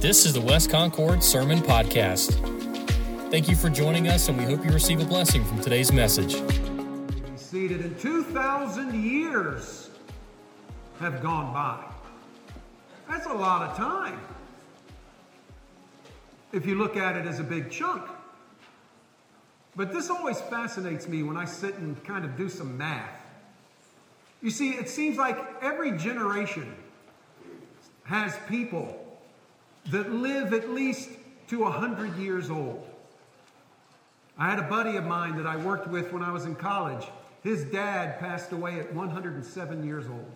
This is the West Concord Sermon Podcast. Thank you for joining us, and we hope you receive a blessing from today's message. Seated in 2,000 years have gone by. That's a lot of time, if you look at it as a big chunk. But this always fascinates me when I sit and kind of do some math. You see, it seems like every generation has people that live at least to 100 years old. I had a buddy of mine that I worked with when I was in college. His dad passed away at 107 years old.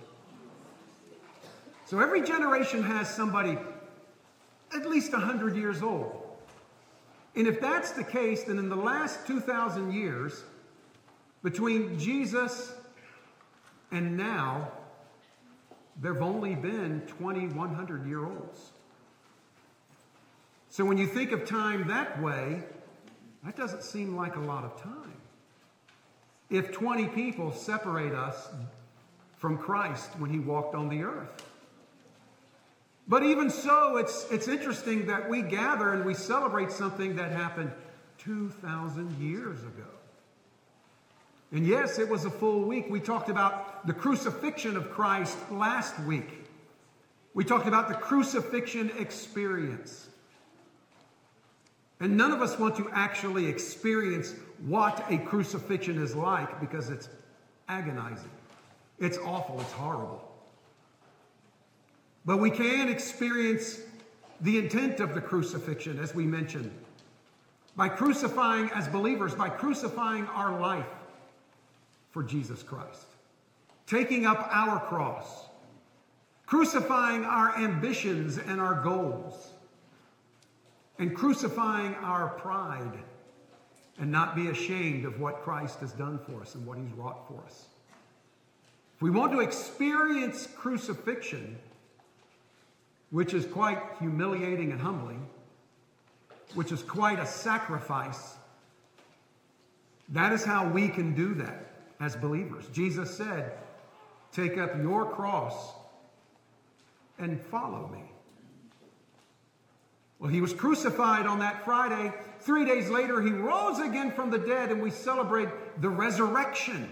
So every generation has somebody at least 100 years old. And if that's the case, then in the last 2,000 years, between Jesus and now, there have only been 100-year-olds. So when you think of time that way, that doesn't seem like a lot of time. If 20 people separate us from Christ when he walked on the earth. But even so, it's interesting that we gather and we celebrate something that happened 2,000 years ago. And yes, it was a full week. We talked about the crucifixion of Christ last week. We talked about the crucifixion experience. And none of us want to actually experience what a crucifixion is like because it's agonizing. It's awful. It's horrible. But we can experience the intent of the crucifixion, as we mentioned, by crucifying as believers, by crucifying our life for Jesus Christ, taking up our cross, crucifying our ambitions and our goals, and crucifying our pride, and not be ashamed of what Christ has done for us and what he's wrought for us. If we want to experience crucifixion, which is quite humiliating and humbling, which is quite a sacrifice, that is how we can do that as believers. Jesus said, "Take up your cross and follow me." Well, he was crucified on that Friday. 3 days later, he rose again from the dead, and we celebrate the resurrection.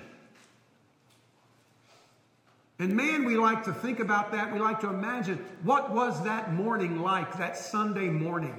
And man, we like to think about that. We like to imagine, what was that morning like, that Sunday morning?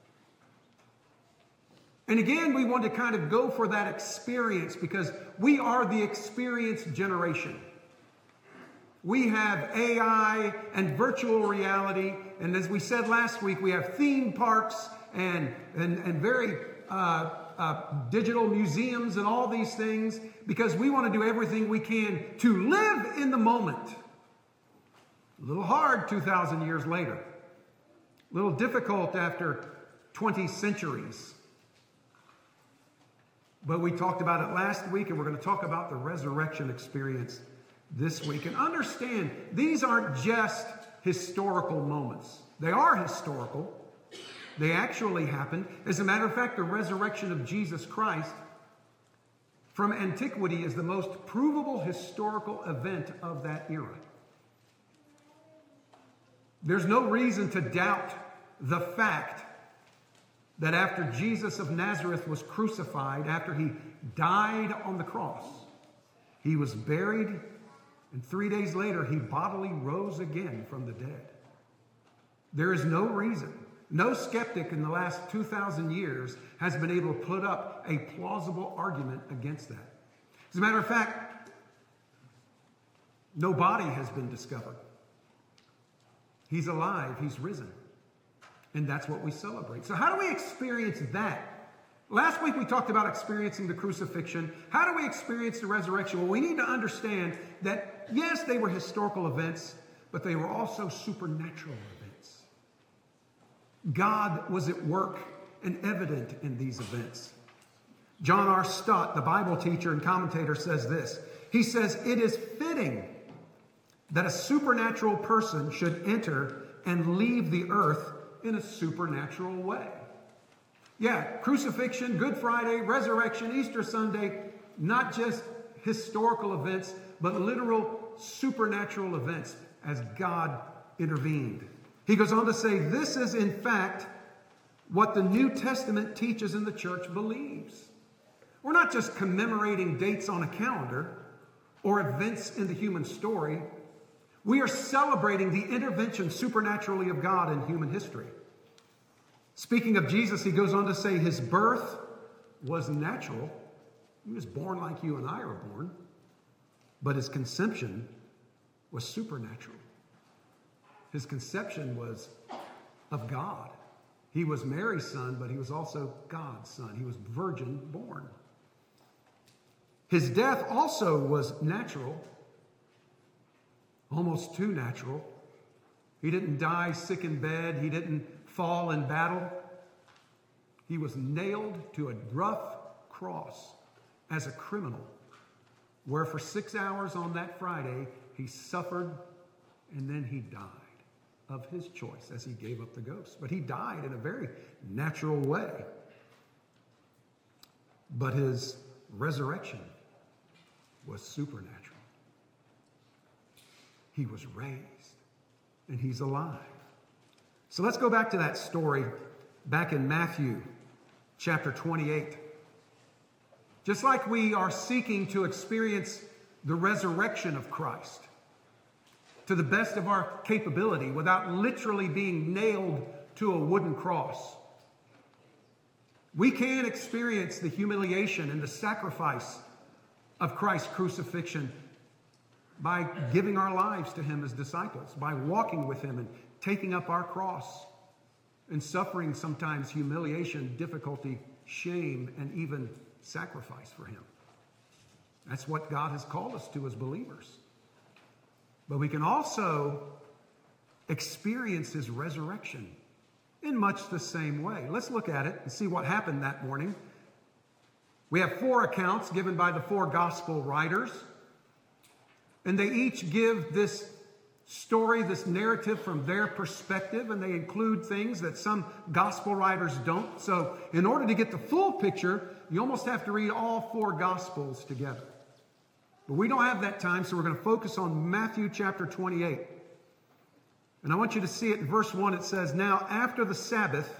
And again, we want to kind of go for that experience because we are the experienced generation. We have AI and virtual reality. And as we said last week, we have theme parks and very digital museums and all these things because we want to do everything we can to live in the moment. A little hard 2,000 years later. A little difficult after 20 centuries. But we talked about it last week, and we're going to talk about the resurrection experience this week. And understand, these aren't just historical moments. They are historical. They actually happened. As a matter of fact, the resurrection of Jesus Christ from antiquity is the most provable historical event of that era. There's no reason to doubt the fact that after Jesus of Nazareth was crucified, after he died on the cross, he was buried, and 3 days later, he bodily rose again from the dead. There is no reason, no skeptic in the last 2,000 years has been able to put up a plausible argument against that. As a matter of fact, no body has been discovered. He's alive, he's risen. And that's what we celebrate. So how do we experience that? Last week we talked about experiencing the crucifixion. How do we experience the resurrection? Well, we need to understand that, yes, they were historical events, but they were also supernatural events. God was at work and evident in these events. John R. Stott, the Bible teacher and commentator, says this. He says, "It is fitting that a supernatural person should enter and leave the earth in a supernatural way." Yeah, crucifixion, Good Friday, resurrection, Easter Sunday, not just historical events, but literal supernatural events as God intervened. He goes on to say, this is in fact what the New Testament teaches and the church believes. We're not just commemorating dates on a calendar or events in the human story. We are celebrating the intervention supernaturally of God in human history. Speaking of Jesus, he goes on to say his birth was natural. He was born like you and I are born. But his conception was supernatural. His conception was of God. He was Mary's son, but he was also God's son. He was virgin born. His death also was natural, almost too natural. He didn't die sick in bed. He didn't fall in battle. He was nailed to a rough cross as a criminal, where for 6 hours on that Friday, he suffered and then he died of his choice as he gave up the ghost. But he died in a very natural way. But his resurrection was supernatural. He was raised and he's alive. So let's go back to that story back in Matthew chapter 28. Just like we are seeking to experience the resurrection of Christ to the best of our capability without literally being nailed to a wooden cross, we can experience the humiliation and the sacrifice of Christ's crucifixion by giving our lives to him as disciples, by walking with him and taking up our cross and suffering sometimes humiliation, difficulty, shame, and even sacrifice for him. That's what God has called us to as believers. But we can also experience his resurrection in much the same way. Let's look at it and see what happened that morning. We have 4 accounts given by the 4 gospel writers, and they each give this story, this narrative from their perspective, and they include things that some gospel writers don't. So in order to get the full picture, you almost have to read all 4 gospels together. But we don't have that time, so we're going to focus on Matthew chapter 28. And I want you to see it in verse 1. It says, "Now after the Sabbath,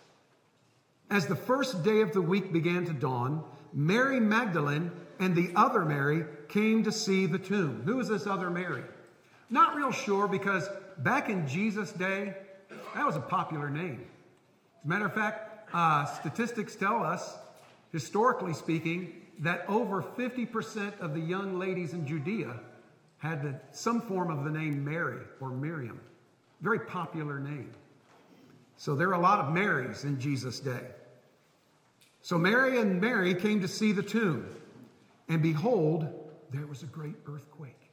as the first day of the week began to dawn, Mary Magdalene and the other Mary came to see the tomb." Who is this other Mary? Not real sure, because back in Jesus' day, that was a popular name. As a matter of fact, statistics tell us, historically speaking, that over 50% of the young ladies in Judea had some form of the name Mary or Miriam. Very popular name. So there are a lot of Marys in Jesus' day. So Mary and Mary came to see the tomb, and behold, there was a great earthquake.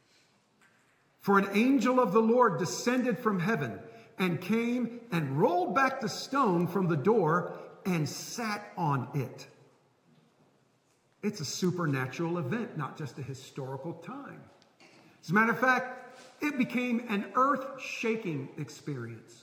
For an angel of the Lord descended from heaven and came and rolled back the stone from the door and sat on it. It's a supernatural event, not just a historical time. As a matter of fact, it became an earth-shaking experience.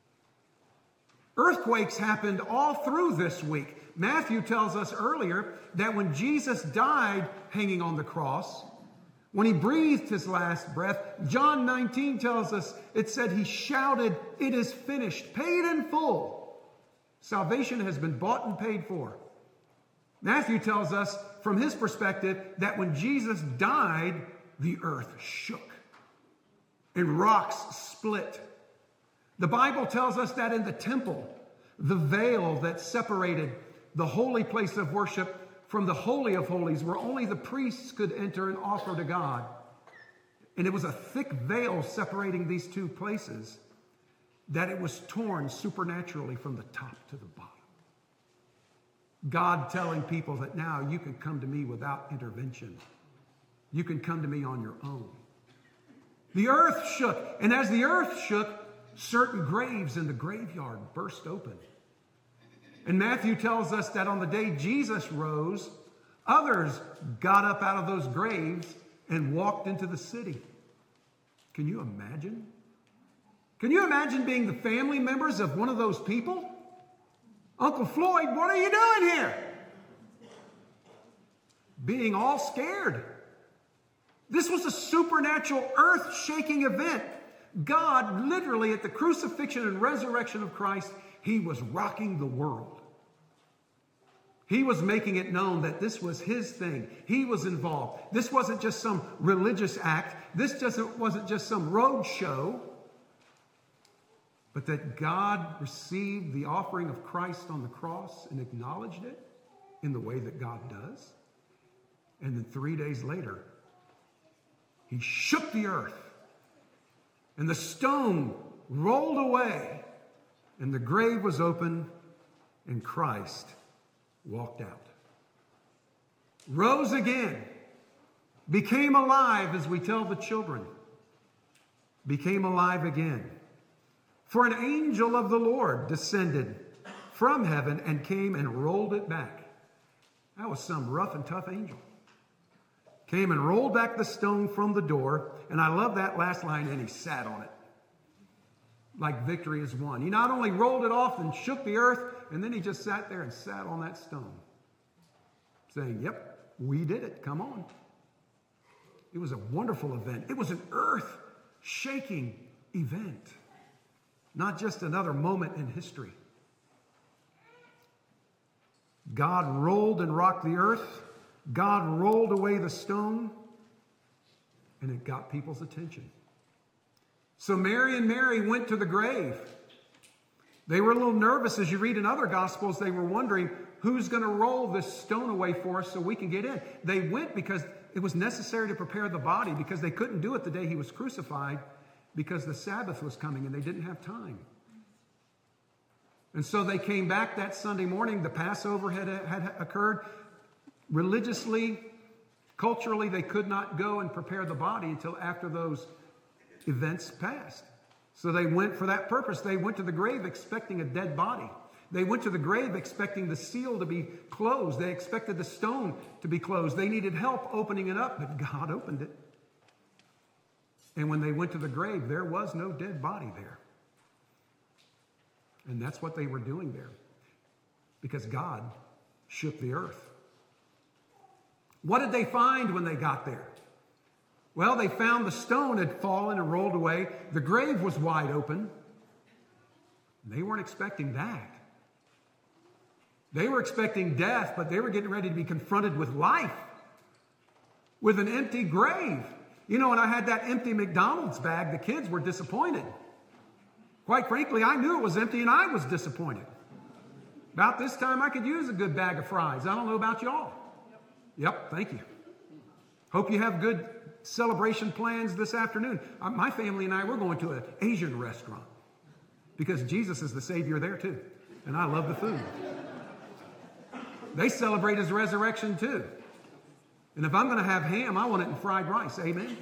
Earthquakes happened all through this week. Matthew tells us earlier that when Jesus died hanging on the cross, when he breathed his last breath, John 19 tells us, it said he shouted, "It is finished," paid in full. Salvation has been bought and paid for. Matthew tells us from his perspective that when Jesus died, the earth shook and rocks split. The Bible tells us that in the temple, the veil that separated the holy place of worship from the Holy of Holies, where only the priests could enter and offer to God, and it was a thick veil separating these two places, that it was torn supernaturally from the top to the bottom. God telling people that now you can come to me without intervention. You can come to me on your own. The earth shook, and as the earth shook, certain graves in the graveyard burst open. And Matthew tells us that on the day Jesus rose, others got up out of those graves and walked into the city. Can you imagine? Can you imagine being the family members of one of those people? "Uncle Floyd, what are you doing here?" Being all scared. This was a supernatural, earth-shaking event God, literally, at the crucifixion and resurrection of Christ, he was rocking the world. He was making it known that this was his thing. He was involved. This wasn't just some religious act. This wasn't just some road show. But that God received the offering of Christ on the cross and acknowledged it in the way that God does. And then 3 days later, he shook the earth. And the stone rolled away. And the grave was open. And Christ walked out. Rose again. Became alive, as we tell the children. Became alive again. For an angel of the Lord descended from heaven and came and rolled it back. That was some rough and tough angel. Came and rolled back the stone from the door. And I love that last line, and he sat on it. Like victory is won. He not only rolled it off and shook the earth, and then he just sat there and sat on that stone. Saying, yep, we did it. Come on. It was a wonderful event. It was an earth-shaking event. Not just another moment in history. God rolled and rocked the earth. God rolled away the stone. And it got people's attention. So Mary and Mary went to the grave. They were a little nervous. As you read in other Gospels, they were wondering, who's going to roll this stone away for us so we can get in? They went because it was necessary to prepare the body, because they couldn't do it the day he was crucified, because the Sabbath was coming and they didn't have time. And so they came back that Sunday morning. The Passover had occurred. Religiously, culturally, they could not go and prepare the body until after those events passed. So they went for that purpose. They went to the grave expecting a dead body. They went to the grave expecting the seal to be closed. They expected the stone to be closed. They needed help opening it up, but God opened it. And when they went to the grave, there was no dead body there. And that's what they were doing there. Because God shook the earth. What did they find when they got there? Well, they found the stone had fallen and rolled away. The grave was wide open. They weren't expecting that. They were expecting death, but they were getting ready to be confronted with life. With an empty grave. You know, when I had that empty McDonald's bag, the kids were disappointed. Quite frankly, I knew it was empty and I was disappointed. About this time, I could use a good bag of fries. I don't know about y'all. Yep, thank you. Hope you have good celebration plans this afternoon. My family and I, we're going to an Asian restaurant because Jesus is the Savior there too. And I love the food. They celebrate his resurrection too. And if I'm going to have ham, I want it in fried rice. Amen?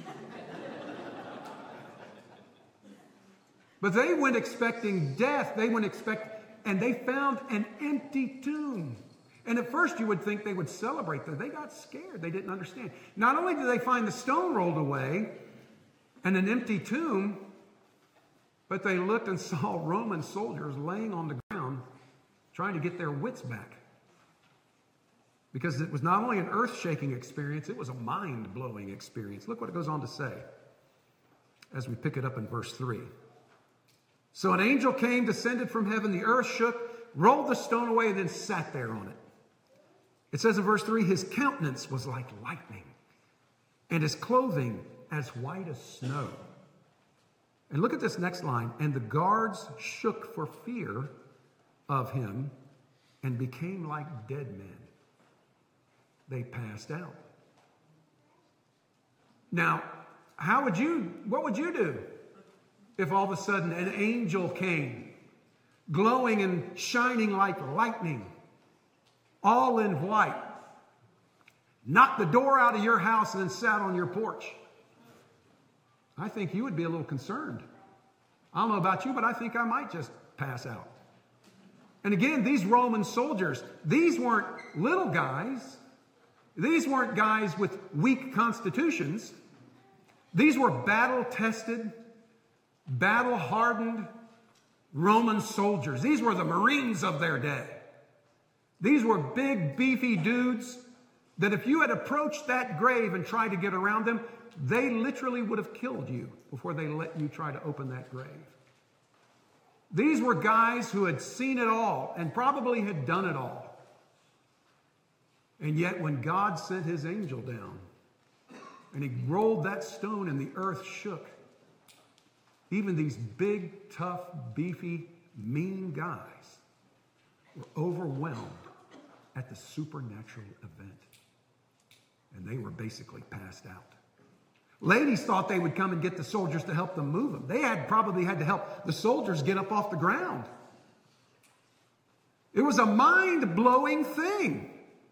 But they went expecting death. And they found an empty tomb. And at first you would think they would celebrate that. They got scared. They didn't understand. Not only did they find the stone rolled away and an empty tomb, but they looked and saw Roman soldiers laying on the ground trying to get their wits back. Because it was not only an earth-shaking experience, it was a mind-blowing experience. Look what it goes on to say as we pick it up in verse 3. So an angel came, descended from heaven, the earth shook, rolled the stone away, and then sat there on it. It says in verse 3, his countenance was like lightning, and his clothing as white as snow. And look at this next line. And the guards shook for fear of him and became like dead men. They passed out. Now, what would you do if all of a sudden an angel came, glowing and shining like lightning, all in white, knocked the door out of your house and then sat on your porch? I think you would be a little concerned. I don't know about you, but I think I might just pass out. And again, these Roman soldiers, these weren't little guys. These weren't guys with weak constitutions. These were battle-tested, battle-hardened Roman soldiers. These were the Marines of their day. These were big, beefy dudes that if you had approached that grave and tried to get around them, they literally would have killed you before they let you try to open that grave. These were guys who had seen it all and probably had done it all. And yet when God sent his angel down and he rolled that stone and the earth shook, even these big, tough, beefy, mean guys were overwhelmed at the supernatural event. And they were basically passed out. Ladies thought they would come and get the soldiers to help them move them. They probably had to help the soldiers get up off the ground. It was a mind-blowing thing.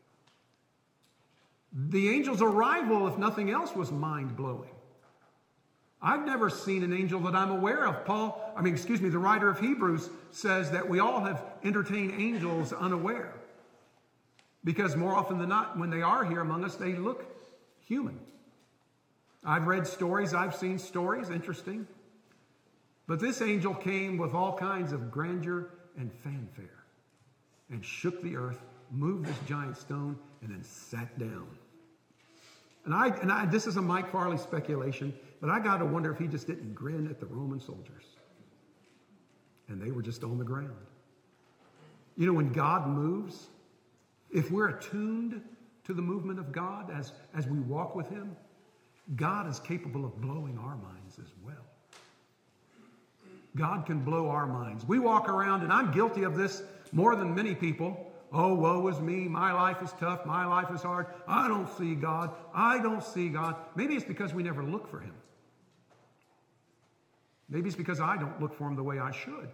The angel's arrival, if nothing else, was mind-blowing. I've never seen an angel that I'm aware of. The writer of Hebrews says that we all have entertained angels unaware. Because more often than not, when they are here among us, they look human. I've read stories, I've seen stories, interesting. But this angel came with all kinds of grandeur and fanfare and shook the earth, moved this giant stone, and then sat down. And this is a Mike Farley speculation, but I got to wonder if he just didn't grin at the Roman soldiers. And they were just on the ground. You know, when God moves, if we're attuned to the movement of God as we walk with him, God is capable of blowing our minds as well. God can blow our minds. We walk around, and I'm guilty of this more than many people. Oh, woe is me. My life is tough. My life is hard. I don't see God. I don't see God. Maybe it's because we never look for him. Maybe it's because I don't look for him the way I should.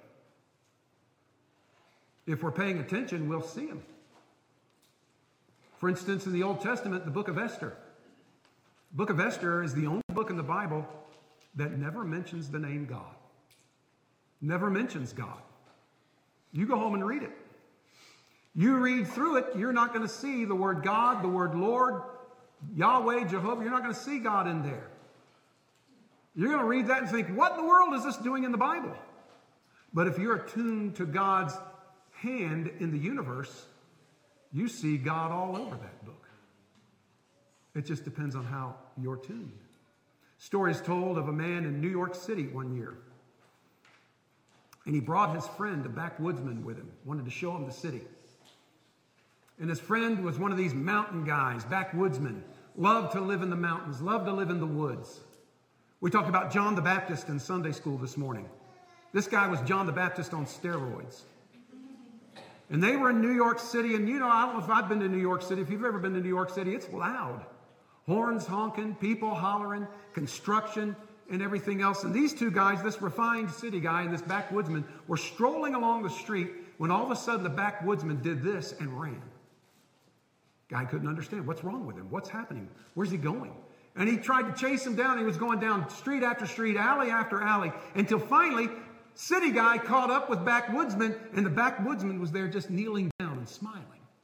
If we're paying attention, we'll see him. For instance, in the Old Testament, the book of Esther. The book of Esther is the only book in the Bible that never mentions the name God. Never mentions God. You go home and read it. You read through it, you're not going to see the word God, the word Lord, Yahweh, Jehovah. You're not going to see God in there. You're going to read that and think, what in the world is this doing in the Bible? But if you're attuned to God's hand in the universe, you see God all over that book. It just depends on how you're tuned. Story is told of a man in New York City one year. And he brought his friend, a backwoodsman, with him, wanted to show him the city. And his friend was one of these mountain guys, backwoodsmen, loved to live in the mountains, loved to live in the woods. We talked about John the Baptist in Sunday school this morning. This guy was John the Baptist on steroids. And they were in New York City, and I don't know if I've been to New York City. If you've ever been to New York City, it's loud. Horns honking, people hollering, construction, and everything else. And these two guys, this refined city guy and this backwoodsman, were strolling along the street when all of a sudden the backwoodsman did this and ran. Guy couldn't understand. What's wrong with him? What's happening? Where's he going? And he tried to chase him down. He was going down street after street, alley after alley, until finally, city guy caught up with backwoodsman, and the backwoodsman was there just kneeling down and smiling.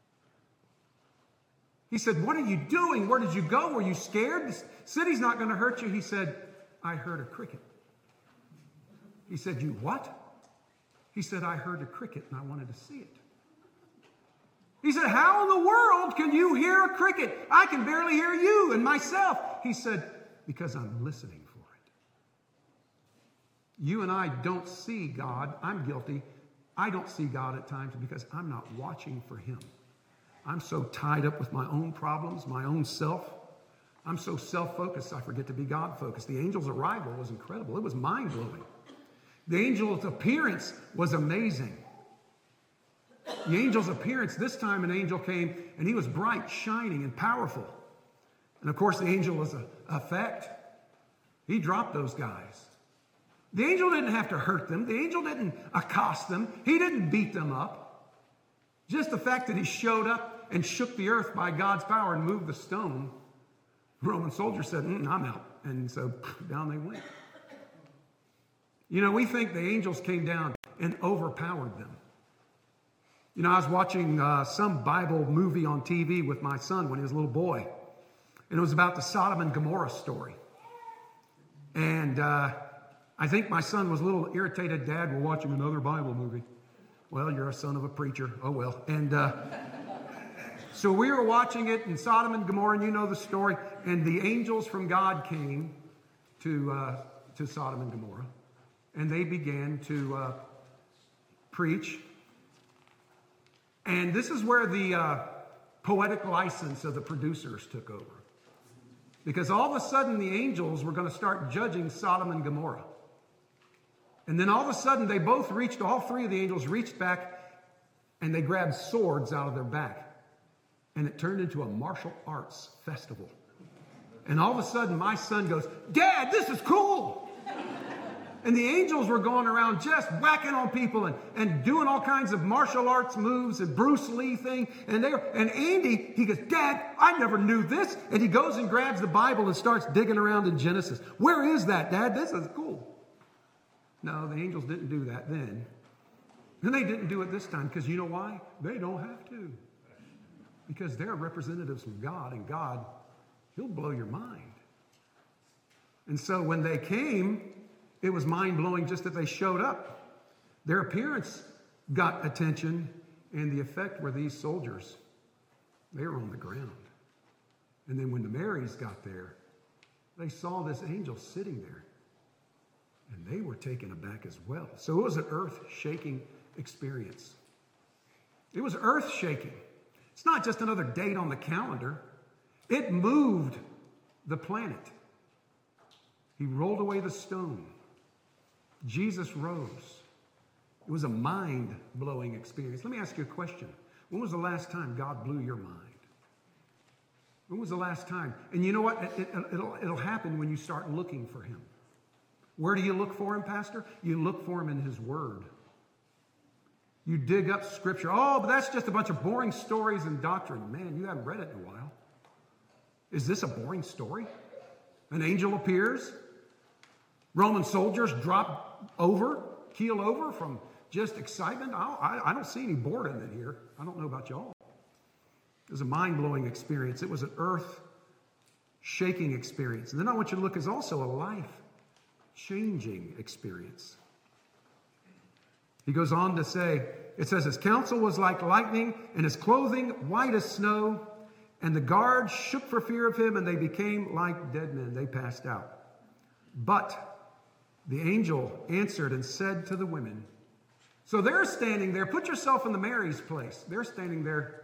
He said, "What are you doing? Where did you go? Were you scared? The city's not going to hurt you." He said, "I heard a cricket." He said, "You what?" He said, "I heard a cricket and I wanted to see it." He said, "How in the world can you hear a cricket? I can barely hear you and myself." He said, "Because I'm listening for it." You and I don't see God. I'm guilty. I don't see God at times because I'm not watching for him. I'm so tied up with my own problems, my own self. I'm so self-focused, I forget to be God-focused. The angel's arrival was incredible. It was mind-blowing. The angel's appearance was amazing. The angel's appearance, this time an angel came, and he was bright, shining, and powerful. And of course, the angel was an effect. He dropped those guys. The angel didn't have to hurt them. The angel didn't accost them. He didn't beat them up. Just the fact that he showed up and shook the earth by God's power and moved the stone, the Roman soldier said, "I'm out." And so down they went. We think the angels came down and overpowered them. I was watching some Bible movie on TV with my son when he was a little boy. And it was about the Sodom and Gomorrah story. And I think my son was a little irritated. "Dad, we're watching another Bible movie." "Well, you're a son of a preacher." "Oh, well." And So we were watching it in Sodom and Gomorrah, and you know the story. And the angels from God came to Sodom and Gomorrah, and they began to preach. And this is where the poetic license of the producers took over. Because all of a sudden the angels were going to start judging Sodom and Gomorrah. And then all of a sudden all three of the angels reached back and they grabbed swords out of their back. And it turned into a martial arts festival. And all of a sudden my son goes, "Dad, this is cool." And the angels were going around just whacking on people and doing all kinds of martial arts moves and Bruce Lee thing. And Andy, he goes, "Dad, I never knew this." And he goes and grabs the Bible and starts digging around in Genesis. "Where is that, Dad? This is cool." No, the angels didn't do that then. And they didn't do it this time because you know why? They don't have to. Because they're representatives from God, and God, He'll blow your mind. And so when they came, it was mind-blowing just that they showed up. Their appearance got attention, and the effect were these soldiers. They were on the ground. And then when the Marys got there, they saw this angel sitting there, and they were taken aback as well. So it was an earth-shaking experience. It was earth-shaking. It's not just another date on the calendar. It moved the planet. He rolled away the stone. Jesus rose. It was a mind-blowing experience. Let me ask you a question. When was the last time God blew your mind? When was the last time? And you know what? It'll happen when you start looking for Him. Where do you look for Him, Pastor? You look for Him in His Word. You dig up Scripture. "Oh, but that's just a bunch of boring stories and doctrine." Man, you haven't read it in a while. Is this a boring story? An angel appears. Roman soldiers drop over, keel over from just excitement. I don't see any boredom in here. I don't know about y'all. It was a mind-blowing experience. It was an earth-shaking experience. And then I want you to look as also a life-changing experience. He goes on to say, it says, "His counsel was like lightning, and his clothing white as snow. And the guards shook for fear of him, and they became like dead men." They passed out. But the angel answered and said to the women. So they're standing there. Put yourself in the Mary's place. They're standing there.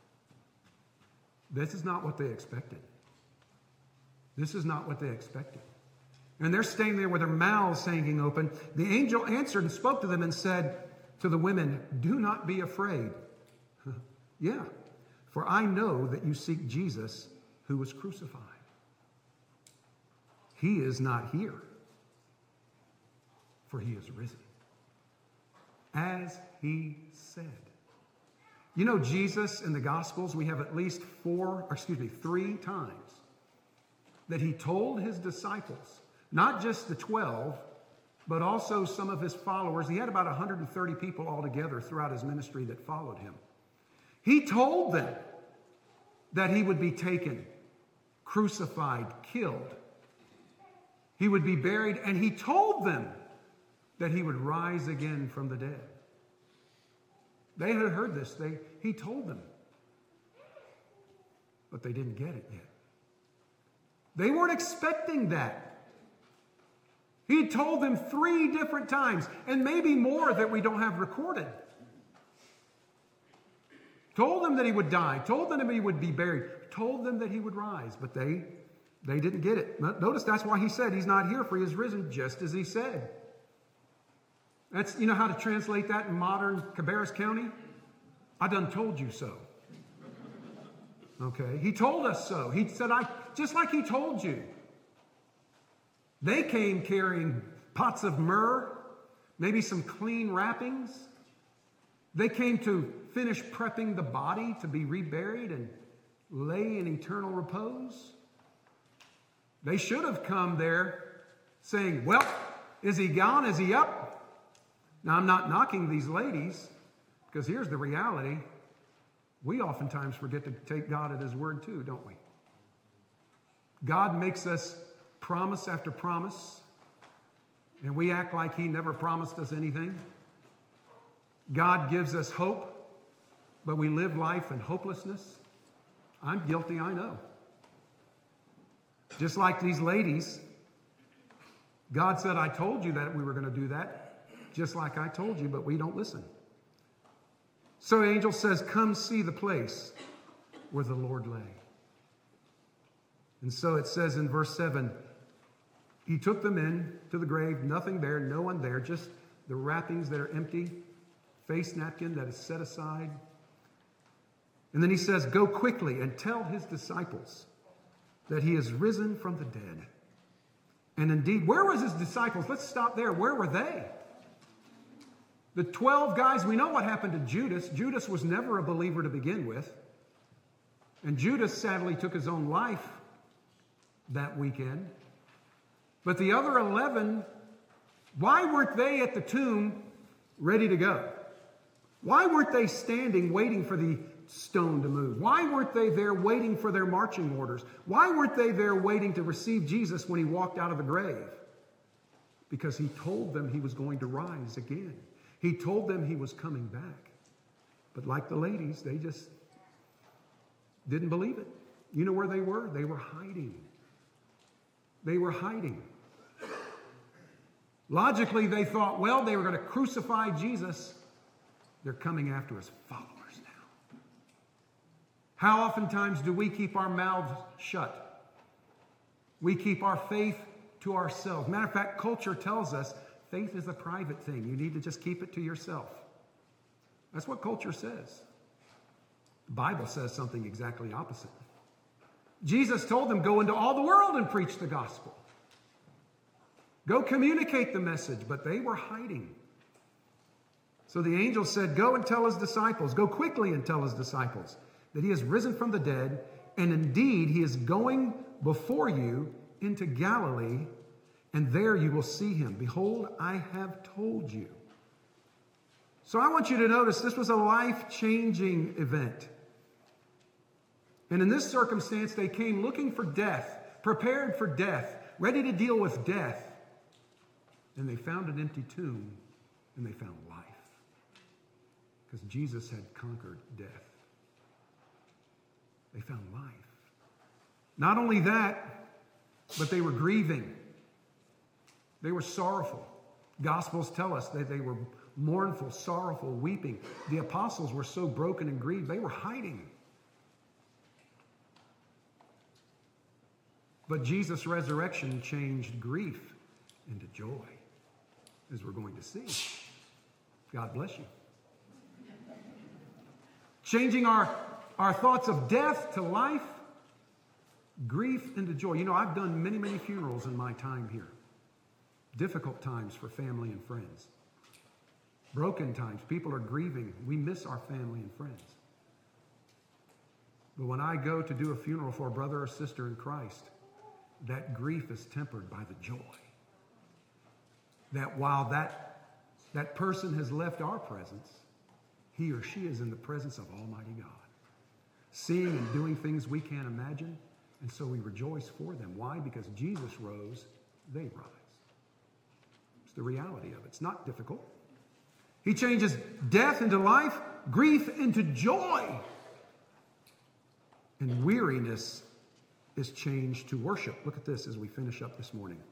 This is not what they expected. This is not what they expected. And they're standing there with their mouths hanging open. The angel answered and spoke to them and said to the women, "Do not be afraid." Yeah, for I know that you seek Jesus who was crucified. He is not here, for He is risen, as He said. You know, Jesus in the Gospels, we have at least 3 times that He told His disciples, not just the 12, but also some of His followers. He had about 130 people altogether throughout His ministry that followed Him. He told them that He would be taken, crucified, killed. He would be buried, and He told them that He would rise again from the dead. They had heard this. He told them. But they didn't get it yet. They weren't expecting that. He told them 3 different times, and maybe more that we don't have recorded. Told them that He would die. Told them that He would be buried. Told them that He would rise. But they didn't get it. Notice that's why He said He's not here, for He is risen, just as He said. That's, you know how to translate that in modern Cabarrus County? I done told you so. Okay? He told us so. He said, just like He told you. They came carrying pots of myrrh, maybe some clean wrappings. They came to finish prepping the body to be reburied and lay in eternal repose. They should have come there saying, "Well, is He gone? Is He up?" Now, I'm not knocking these ladies, because here's the reality. We oftentimes forget to take God at His word too, don't we? God makes us promise after promise, and we act like He never promised us anything. God gives us hope, but we live life in hopelessness. I'm guilty, I know. Just like these ladies, God said, I told you that we were going to do that, just like I told you, but we don't listen. So the angel says, come see the place where the Lord lay. And so it says in verse 7, he took them in to the grave, nothing there, no one there, just the wrappings that are empty, face napkin that is set aside. And then he says, go quickly and tell his disciples that he is risen from the dead. And indeed, where was his disciples? Let's stop there. Where were they? The 12 guys, we know what happened to Judas. Judas was never a believer to begin with. And Judas sadly took his own life that weekend. But the other 11, why weren't they at the tomb ready to go? Why weren't they standing waiting for the stone to move? Why weren't they there waiting for their marching orders? Why weren't they there waiting to receive Jesus when he walked out of the grave? Because he told them he was going to rise again. He told them he was coming back. But like the ladies, they just didn't believe it. You know where they were? They were hiding. They were hiding. Logically, they thought, well, they were going to crucify Jesus. They're coming after his followers now. How oftentimes do we keep our mouths shut? We keep our faith to ourselves. Matter of fact, culture tells us faith is a private thing. You need to just keep it to yourself. That's what culture says. The Bible says something exactly opposite. Jesus told them, go into all the world and preach the gospel. Go communicate the message, but they were hiding. So the angel said, go and tell his disciples, go quickly and tell his disciples that he has risen from the dead, and indeed he is going before you into Galilee, and there you will see him. Behold, I have told you. So I want you to notice this was a life-changing event. And in this circumstance, they came looking for death, prepared for death, ready to deal with death. And they found an empty tomb, and they found life. Because Jesus had conquered death. They found life. Not only that, but they were grieving. They were sorrowful. Gospels tell us that they were mournful, sorrowful, weeping. The apostles were so broken and grieved, they were hiding. But Jesus' resurrection changed grief into joy, as we're going to see. God bless you. Changing our thoughts of death to life, grief into joy. You know, I've done many, many funerals in my time here. Difficult times for family and friends. Broken times. People are grieving. We miss our family and friends. But when I go to do a funeral for a brother or sister in Christ, that grief is tempered by the joy. That while that person has left our presence, he or she is in the presence of Almighty God. Seeing and doing things we can't imagine, and so we rejoice for them. Why? Because Jesus rose, they rise. It's the reality of it. It's not difficult. He changes death into life, grief into joy. And weariness is changed to worship. Look at this as we finish up this morning.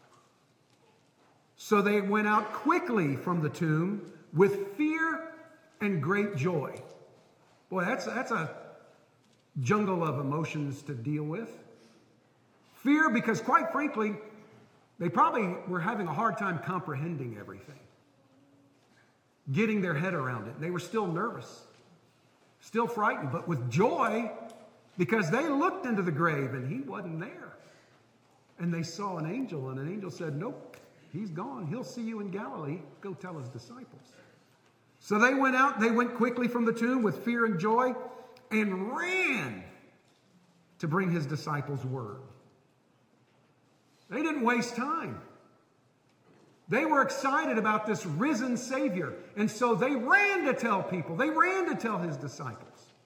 So they went out quickly from the tomb with fear and great joy. Boy, that's a jungle of emotions to deal with. Fear because, quite frankly, they probably were having a hard time comprehending everything. Getting their head around it. They were still nervous. Still frightened. But with joy, because they looked into the grave and he wasn't there. And they saw an angel, and an angel said, nope, he's gone. He'll see you in Galilee. Go tell his disciples. So they went out, they went quickly from the tomb with fear and joy and ran to bring his disciples word. They didn't waste time. They were excited about this risen Savior. And so they ran to tell people. They ran to tell his disciples.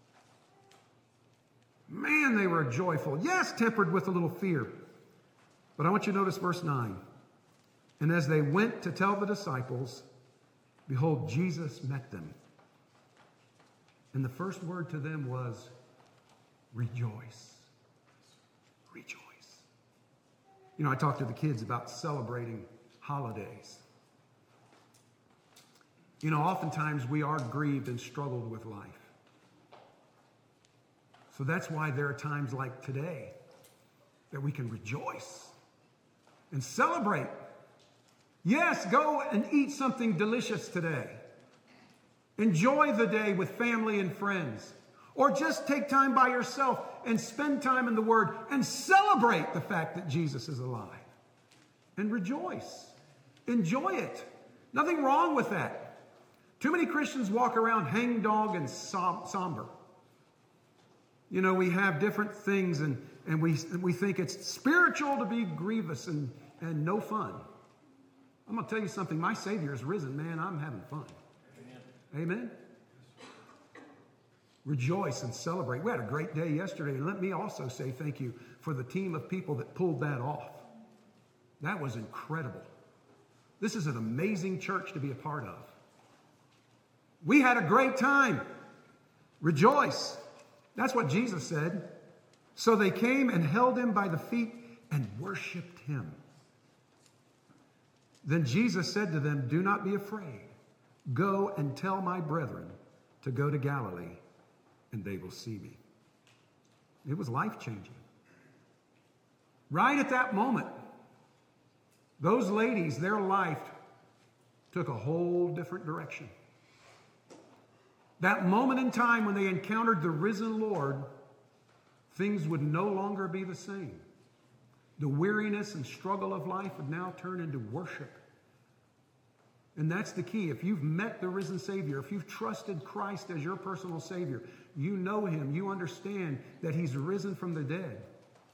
Man, they were joyful. Yes, tempered with a little fear. But I want you to notice verse 9. And as they went to tell the disciples, behold, Jesus met them. And the first word to them was, rejoice. Rejoice. You know, I talk to the kids about celebrating holidays. You know, oftentimes we are grieved and struggled with life. So that's why there are times like today that we can rejoice and celebrate. Yes, go and eat something delicious today. Enjoy the day with family and friends. Or just take time by yourself and spend time in the Word and celebrate the fact that Jesus is alive. And rejoice. Enjoy it. Nothing wrong with that. Too many Christians walk around hangdog and somber. You know, we have different things and we think it's spiritual to be grievous and no fun. I'm going to tell you something. My Savior is risen, man. I'm having fun. Amen? Rejoice and celebrate. We had a great day yesterday. And let me also say thank you for the team of people that pulled that off. That was incredible. This is an amazing church to be a part of. We had a great time. Rejoice. That's what Jesus said. So they came and held him by the feet and worshiped him. Then Jesus said to them, "Do not be afraid. Go and tell my brethren to go to Galilee, and they will see me." It was life-changing. Right at that moment, those ladies, their life took a whole different direction. That moment in time when they encountered the risen Lord, things would no longer be the same. The weariness and struggle of life would now turn into worship. And that's the key. If you've met the risen Savior, if you've trusted Christ as your personal Savior, you know him, you understand that he's risen from the dead.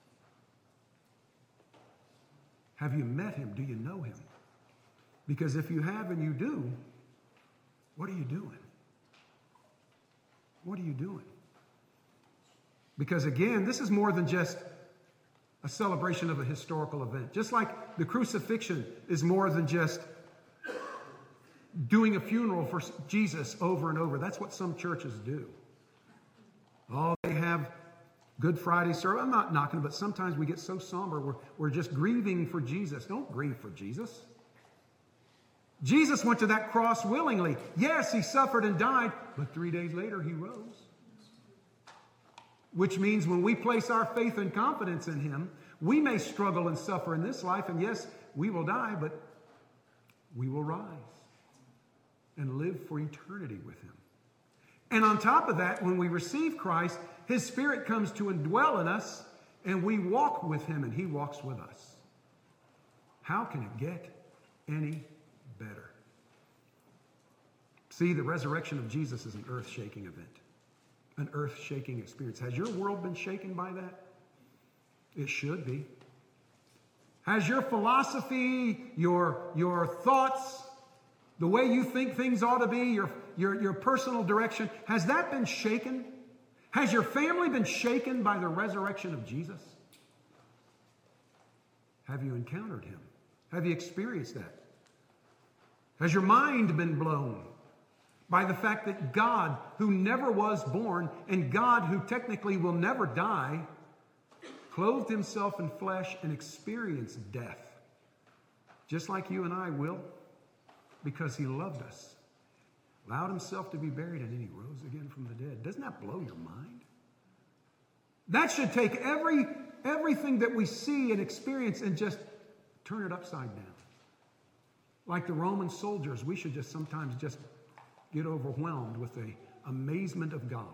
Have you met him? Do you know him? Because if you have and you do, what are you doing? What are you doing? Because again, this is more than just a celebration of a historical event. Just like the crucifixion is more than just doing a funeral for Jesus over and over. That's what some churches do. Oh, they have Good Friday service. I'm not knocking it, but sometimes we get so somber. We're just grieving for Jesus. Don't grieve for Jesus. Jesus went to that cross willingly. Yes, he suffered and died, but 3 days later he rose. Which means when we place our faith and confidence in him, we may struggle and suffer in this life, and yes, we will die, but we will rise and live for eternity with him. And on top of that, when we receive Christ, his Spirit comes to indwell in us, and we walk with him, and he walks with us. How can it get any better? See, the resurrection of Jesus is an earth-shaking event, an earth-shaking experience. Has your world been shaken by that? It should be. Has your philosophy, your thoughts, the way you think things ought to be, your personal direction, has that been shaken? Has your family been shaken by the resurrection of Jesus? Have you encountered him? Have you experienced that? Has your mind been blown by the fact that God, who never was born, and God, who technically will never die, clothed himself in flesh and experienced death, just like you and I will, because he loved us, allowed himself to be buried, and then he rose again from the dead? Doesn't that blow your mind? That should take everything that we see and experience and just turn it upside down. Like the Roman soldiers, we should just sometimes just get overwhelmed with the amazement of God.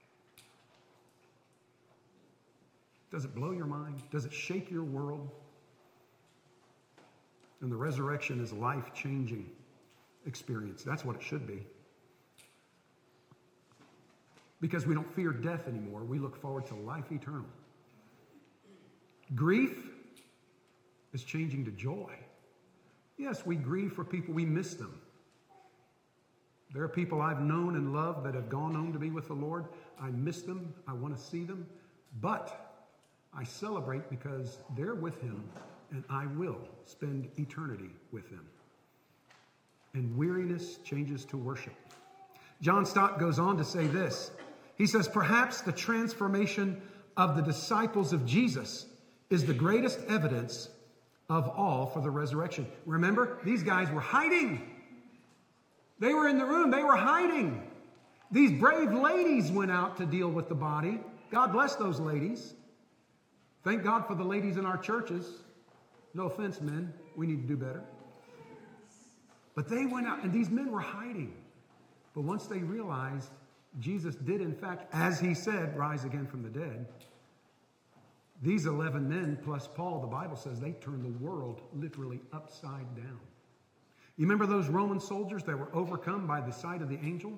Does it blow your mind? Does it shake your world? And the resurrection is a life-changing experience. That's what it should be. Because we don't fear death anymore. We look forward to life eternal. Grief is changing to joy. Yes, we grieve for people. We miss them. There are people I've known and loved that have gone home to be with the Lord. I miss them. I want to see them. But I celebrate because they're with him, and I will spend eternity with them. And weariness changes to worship. John Stott goes on to say this. He says, perhaps the transformation of the disciples of Jesus is the greatest evidence of all for the resurrection. Remember, these guys were hiding. They were in the room. They were hiding. These brave ladies went out to deal with the body. God bless those ladies. Thank God for the ladies in our churches. No offense, men. We need to do better. But they went out, and these men were hiding. But once they realized Jesus did, in fact, as he said, rise again from the dead, these 11 men plus Paul, the Bible says, they turned the world literally upside down. You remember those Roman soldiers that were overcome by the sight of the angel?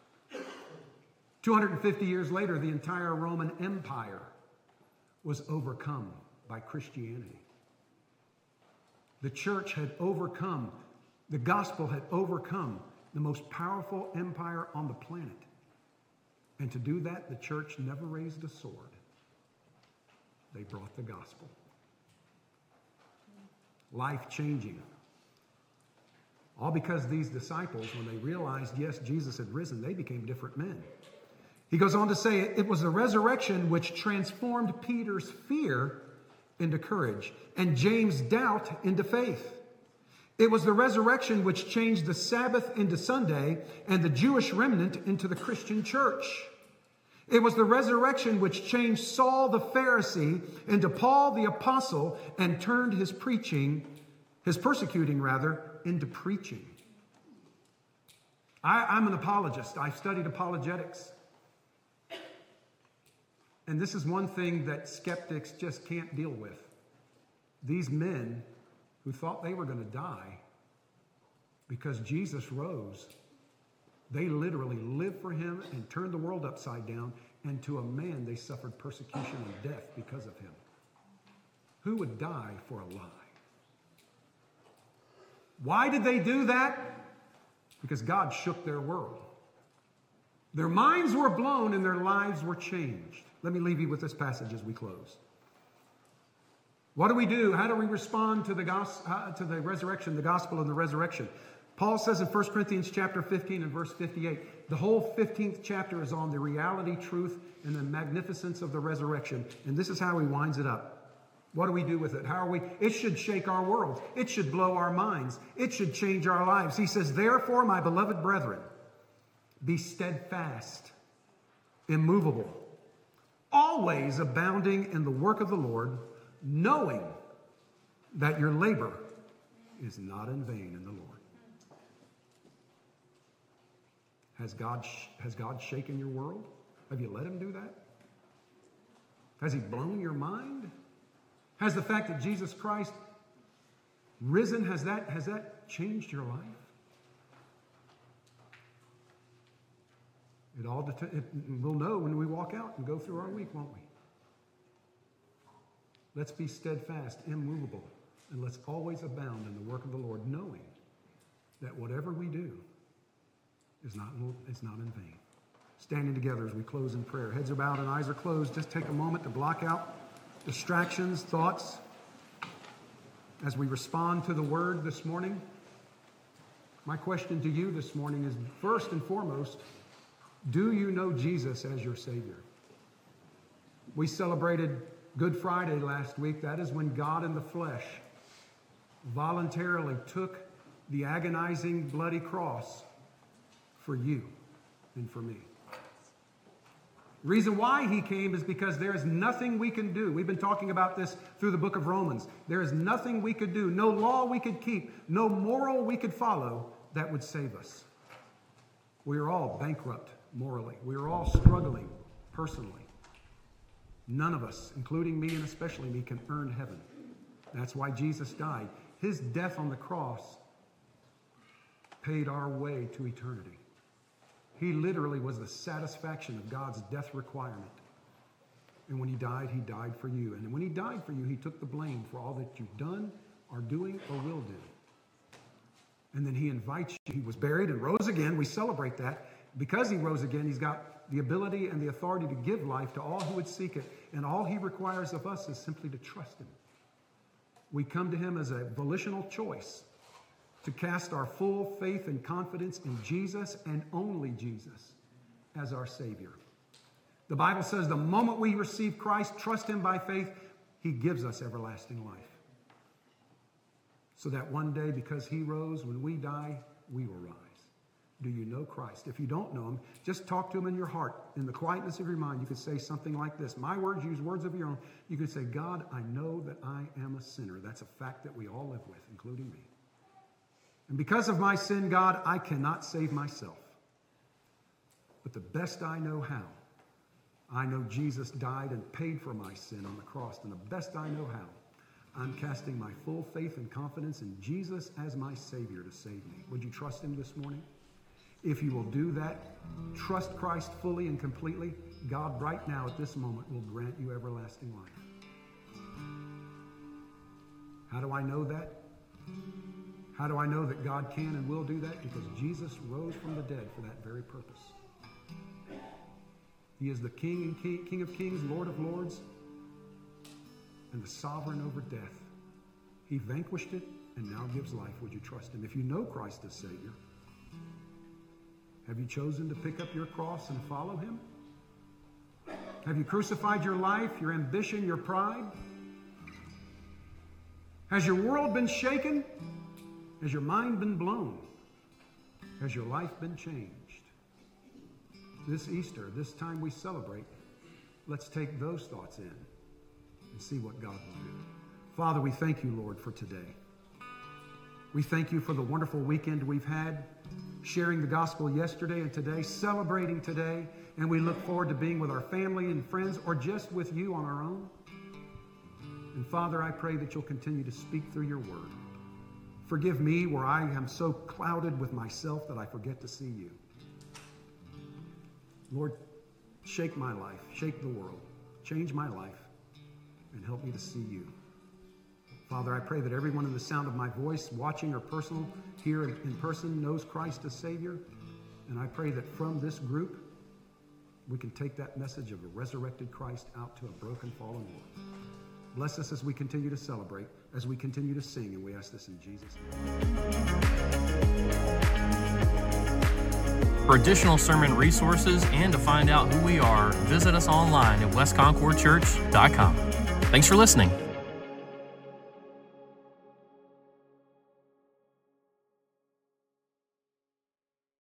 250 years later, the entire Roman Empire was overcome by Christianity. The church had overcome, the gospel had overcome the most powerful empire on the planet. And to do that, the church never raised a sword. They brought the gospel. Life-changing. All because these disciples, when they realized, yes, Jesus had risen, they became different men. He goes on to say, it was the resurrection which transformed Peter's fear into courage and James' doubt into faith. It was the resurrection which changed the Sabbath into Sunday and the Jewish remnant into the Christian church. It was the resurrection which changed Saul the Pharisee into Paul the Apostle and turned his persecuting into preaching. I'm an apologist. I've studied apologetics. And this is one thing that skeptics just can't deal with. These men who thought they were going to die because Jesus rose, they literally lived for him and turned the world upside down, and to a man they suffered persecution and death because of him. Who would die for a lie? Why did they do that? Because God shook their world. Their minds were blown and their lives were changed. Let me leave you with this passage as we close. What do we do? How do we respond to the resurrection, the gospel of the resurrection? Paul says in 1 Corinthians chapter 15 and verse 58, the whole 15th chapter is on the reality, truth, and the magnificence of the resurrection. And this is how he winds it up. What do we do with it? It should shake our world. It should blow our minds. It should change our lives. He says, therefore, my beloved brethren, be steadfast, immovable, always abounding in the work of the Lord, knowing that your labor is not in vain in the Lord. Has God shaken your world? Have you let him do that? Has he blown your mind? Has the fact that Jesus Christ risen, has that changed your life? We'll know when we walk out and go through our week, won't we? Let's be steadfast, immovable, and let's always abound in the work of the Lord, knowing that whatever we do is not in vain. Standing together as we close in prayer. Heads are bowed and eyes are closed. Just take a moment to block out distractions, thoughts, as we respond to the word this morning. My question to you this morning is, first and foremost, do you know Jesus as your Savior? We celebrated Good Friday last week. That is when God in the flesh voluntarily took the agonizing, bloody cross for you and for me. The reason why he came is because there is nothing we can do. We've been talking about this through the book of Romans. There is nothing we could do, no law we could keep, no moral we could follow that would save us. We are all bankrupt morally. We are all struggling personally. None of us, including me and especially me, can earn heaven. That's why Jesus died. His death on the cross paid our way to eternity. He literally was the satisfaction of God's death requirement. And when he died for you. And when he died for you, he took the blame for all that you've done, are doing, or will do. And then he invites you. He was buried and rose again. We celebrate that. Because he rose again, he's got the ability and the authority to give life to all who would seek it. And all he requires of us is simply to trust him. We come to him as a volitional choice to cast our full faith and confidence in Jesus and only Jesus as our Savior. The Bible says the moment we receive Christ, trust him by faith, he gives us everlasting life. So that one day, because he rose, when we die, we will rise. Do you know Christ? If you don't know him, just talk to him in your heart. In the quietness of your mind, you could say something like this. My words, use words of your own. You could say, God, I know that I am a sinner. That's a fact that we all live with, including me. And because of my sin, God, I cannot save myself. But the best I know how, I know Jesus died and paid for my sin on the cross. And the best I know how, I'm casting my full faith and confidence in Jesus as my Savior to save me. Would you trust him this morning? If you will do that, trust Christ fully and completely, God right now at this moment will grant you everlasting life. How do I know that? How do I know that God can and will do that? Because Jesus rose from the dead for that very purpose. He is the King of kings, Lord of lords, and the sovereign over death. He vanquished it and now gives life. Would you trust him? If you know Christ as Savior, have you chosen to pick up your cross and follow him? Have you crucified your life, your ambition, your pride? Has your world been shaken? Has your mind been blown? Has your life been changed? This Easter, this time we celebrate, let's take those thoughts in and see what God will do. Father, we thank you, Lord, for today. We thank you for the wonderful weekend we've had, sharing the gospel yesterday and today, celebrating today, and we look forward to being with our family and friends or just with you on our own. And Father, I pray that you'll continue to speak through your word. Forgive me where I am so clouded with myself that I forget to see you. Lord, shake my life, shake the world, change my life, and help me to see you. Father, I pray that everyone in the sound of my voice, watching or personal, here in person, knows Christ as Savior. And I pray that from this group, we can take that message of a resurrected Christ out to a broken, fallen world. Bless us as we continue to celebrate, as we continue to sing, and we ask this in Jesus' name. For additional sermon resources and to find out who we are, visit us online at westconcordchurch.com. Thanks for listening.